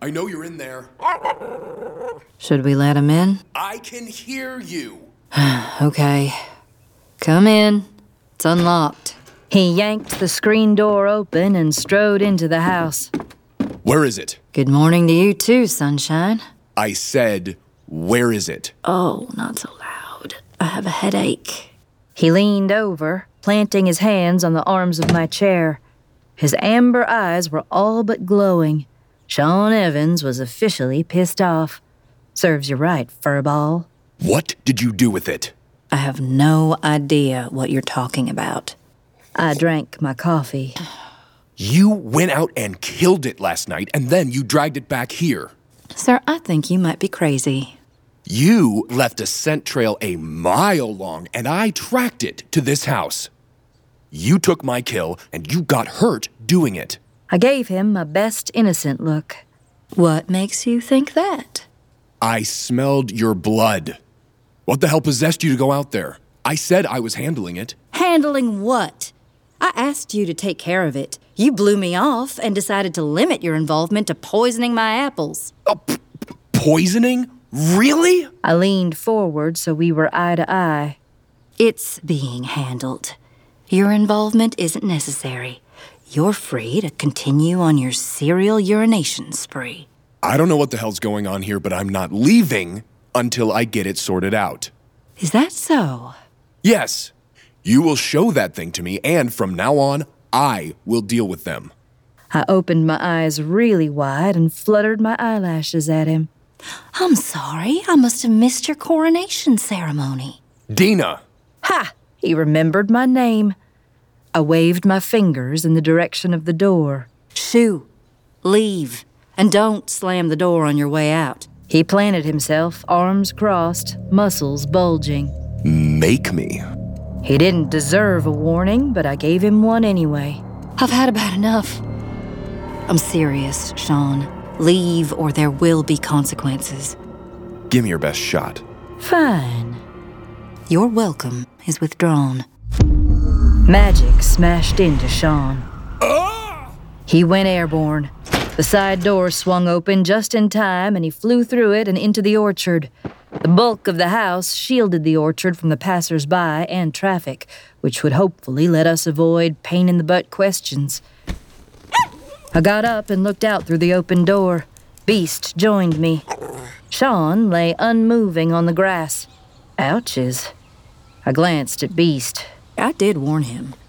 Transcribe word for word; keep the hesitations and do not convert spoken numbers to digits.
I know you're in there. Should we let him in? I can hear you. Okay. Come in. It's unlocked. He yanked the screen door open and strode into the house. Where is it? Good morning to you too, sunshine. I said, where is it? Oh, not so loud. I have a headache. He leaned over, planting his hands on the arms of my chair. His amber eyes were all but glowing. Sean Evans was officially pissed off. Serves you right, furball. What did you do with it? I have no idea what you're talking about. I drank my coffee. You went out and killed it last night, and then you dragged it back here. Sir, I think you might be crazy. You left a scent trail a mile long, and I tracked it to this house. You took my kill, and you got hurt doing it. I gave him my best innocent look. What makes you think that? I smelled your blood. What the hell possessed you to go out there? I said I was handling it. Handling what? I asked you to take care of it. You blew me off and decided to limit your involvement to poisoning my apples. Uh, p- p- poisoning? Really? I leaned forward so we were eye to eye. It's being handled. Your involvement isn't necessary. You're free to continue on your serial urination spree. I don't know what the hell's going on here, but I'm not leaving until I get it sorted out. Is that so? Yes. You will show that thing to me, and from now on, I will deal with them. I opened my eyes really wide and fluttered my eyelashes at him. I'm sorry, I must have missed your coronation ceremony. Dina! Ha! He remembered my name. I waved my fingers in the direction of the door. Shoo! Leave. And don't slam the door on your way out. He planted himself, arms crossed, muscles bulging. Make me. He didn't deserve a warning, but I gave him one anyway. I've had about enough. I'm serious, Sean. Leave or there will be consequences. Give me your best shot. Fine. Your welcome is withdrawn. Magic smashed into Sean. Ah! He went airborne. The side door swung open just in time, and he flew through it and into the orchard. The bulk of the house shielded the orchard from the passers-by and traffic, which would hopefully let us avoid pain-in-the-butt questions. I got up and looked out through the open door. Beast joined me. Sean lay unmoving on the grass. Ouches. I glanced at Beast. I did warn him.